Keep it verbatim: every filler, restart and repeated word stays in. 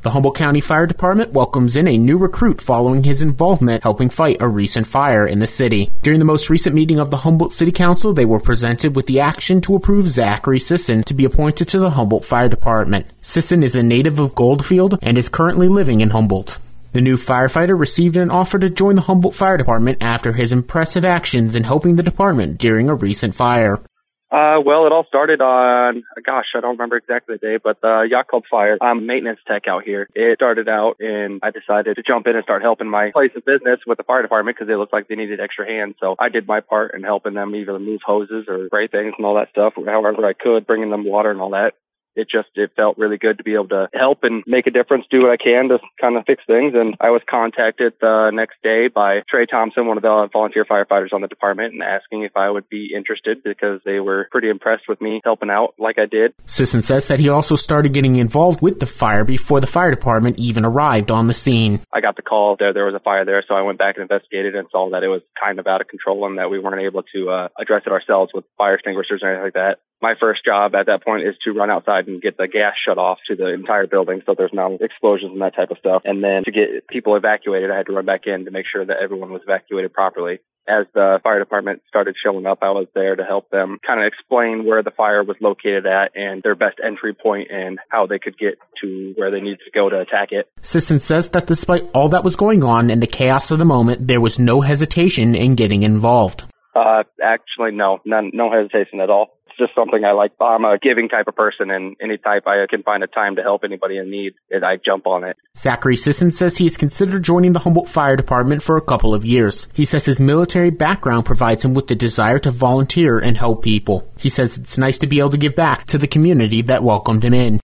The Humboldt County Fire Department welcomes in a new recruit following his involvement helping fight a recent fire in the city. During the most recent meeting of the Humboldt City Council, they were presented with the action to approve Zachary Sisson to be appointed to the Humboldt Fire Department. Sisson is a native of Goldfield and is currently living in Humboldt. The new firefighter received an offer to join the Humboldt Fire Department after his impressive actions in helping the department during a recent fire. Uh, well, it all started on, gosh, I don't remember exactly the day, but the Yacht Club fire. I'm a maintenance tech out here. It started out and I decided to jump in and start helping my place of business with the fire department because they looked like they needed extra hands. So I did my part in helping them either move hoses or spray things and all that stuff, however I could, bringing them water and all that. It just, it felt really good to be able to help and make a difference, do what I can to kind of fix things. And I was contacted the next day by Trey Thompson, one of the volunteer firefighters on the department, and asking if I would be interested because they were pretty impressed with me helping out like I did. Sisson says that he also started getting involved with the fire before the fire department even arrived on the scene. I got the call that there was a fire there, so I went back and investigated and saw that it was kind of out of control and that we weren't able to uh, address it ourselves with fire extinguishers or anything like that. My first job at that point is to run outside and get the gas shut off to the entire building so there's no explosions and that type of stuff. And then to get people evacuated, I had to run back in to make sure that everyone was evacuated properly. As the fire department started showing up, I was there to help them kind of explain where the fire was located at and their best entry point and how they could get to where they needed to go to attack it. Sisson says that despite all that was going on and the chaos of the moment, there was no hesitation in getting involved. Uh, actually, no, none, no hesitation at all. It's just something I like. I'm a giving type of person, and any type I can find a time to help anybody in need, and I jump on it. Zachary Sisson says he has considered joining the Humboldt Fire Department for a couple of years. He says his military background provides him with the desire to volunteer and help people. He says it's nice to be able to give back to the community that welcomed him in.